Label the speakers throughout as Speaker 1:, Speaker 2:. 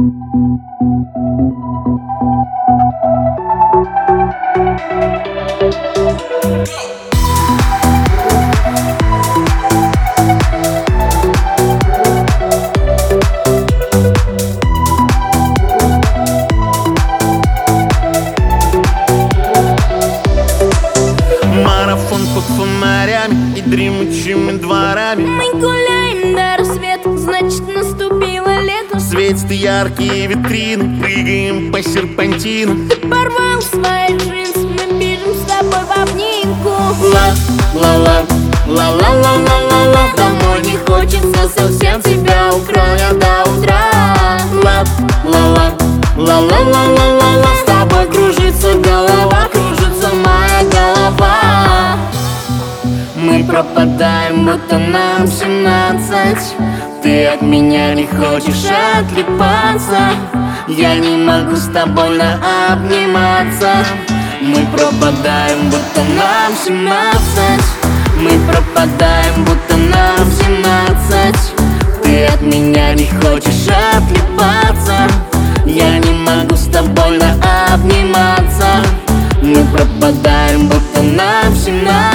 Speaker 1: Марафон под фонарями и дремучими дворами.
Speaker 2: Мы гуляем до рассвета, значит наступило лето.
Speaker 1: Светят яркие витрины, прыгаем по серпантину.
Speaker 2: Ты порвал свои джинсы, мы бежим с тобой в обнимку.
Speaker 1: Ла-ла-ла, ла-ла-ла-ла-ла-ла.
Speaker 2: Домой не хочется совсем, тебя укрою я до утра.
Speaker 1: Ла-ла-ла, ла-ла-ла-ла-ла-ла.
Speaker 2: С тобой кружится голова, кружится моя голова. Мы пропадаем, будто нам 17. Ты от меня не хочешь отлипаться. Я не могу с тобой обниматься. Мы пропадаем, будто нам 17. Мы пропадаем, будто нам 17. Ты от меня не хочешь отлипаться. Я не могу с тобой обниматься. Мы пропадаем, будто нам 17.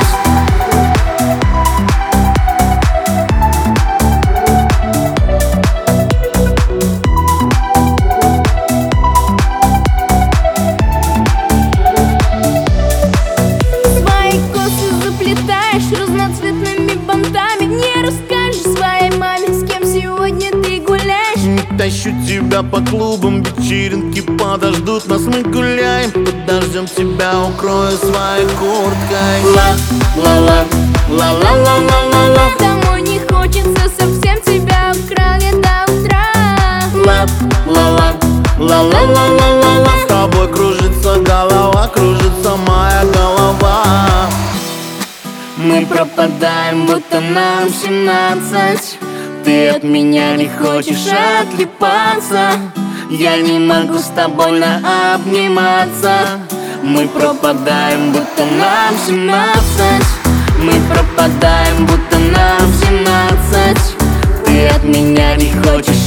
Speaker 2: Разноцветными бантами. Не расскажешь своей маме, с кем сегодня ты гуляешь.
Speaker 1: Не тащу тебя по клубам, вечеринки подождут нас. Мы гуляем, подождем тебя, укрою своей курткой. Ла-ла-ла, ла-ла-ла-ла-ла-ла.
Speaker 2: Домой не хочется совсем, тебя украл я до утра.
Speaker 1: Ла-ла-ла, ла-ла-ла-ла-ла-ла. С тобой кружится голова, кружится моя голова.
Speaker 2: Мы пропадаем, будто нам 17. Ты от меня не хочешь отлипаться. Я не могу с тобой обниматься. Мы пропадаем, будто нам 17. Мы пропадаем, будто нам 17. Ты от меня не хочешь